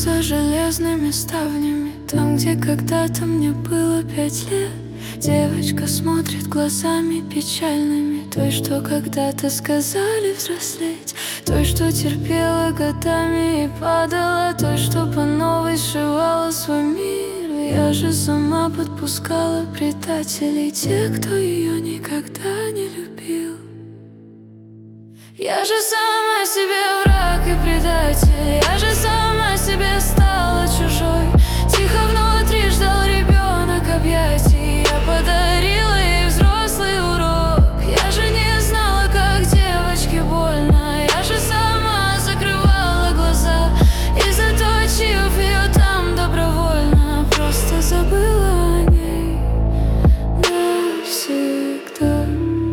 за железными ставнями, там, где когда-то мне было 5 лет. Девочка смотрит глазами печальными, той, что когда-то сказали взрослеть, той, что терпела годами и падала, той, что по новой сшивала свой мир. Я же сама подпускала предателей, тех, кто ее никогда не любил. Я же сама себе враг и предатель, я же сама себе стала чужой. Тихо внутри ждал ребенок объятий, я подарила ей взрослый урок. Я же не знала, как девочке больно, я же сама закрывала глаза и, заточив ее там добровольно, просто забыла о ней навсегда.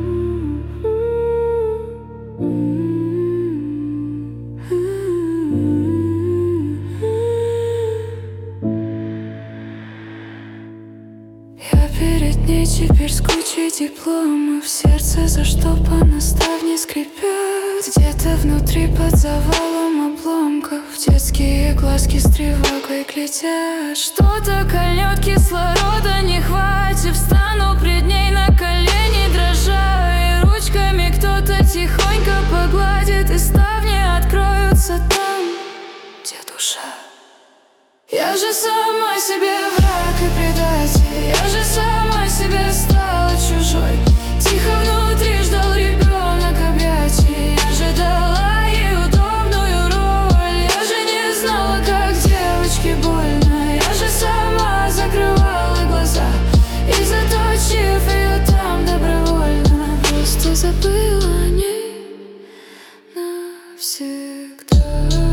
Я перед ней теперь с кучей дипломов, сердце заштопано, ставни скрипят. Где-то внутри под завалом обломков детские глазки с тревогой глядят. Что-то кольнет, кислорода не хватит, встану пред ней на колени дрожа, и ручками кто-то тихонько погладит, и ставни откроются там, где душа. Я же сама себе враг и предатель, я же сама себе стала чужой. Тихо внутри ждал ребенок объятий, я же дала ей удобную роль. Я же не знала, как девочке больно, я же сама закрывала глаза и, заточив ее там добровольно, просто забыла о ней навсегда.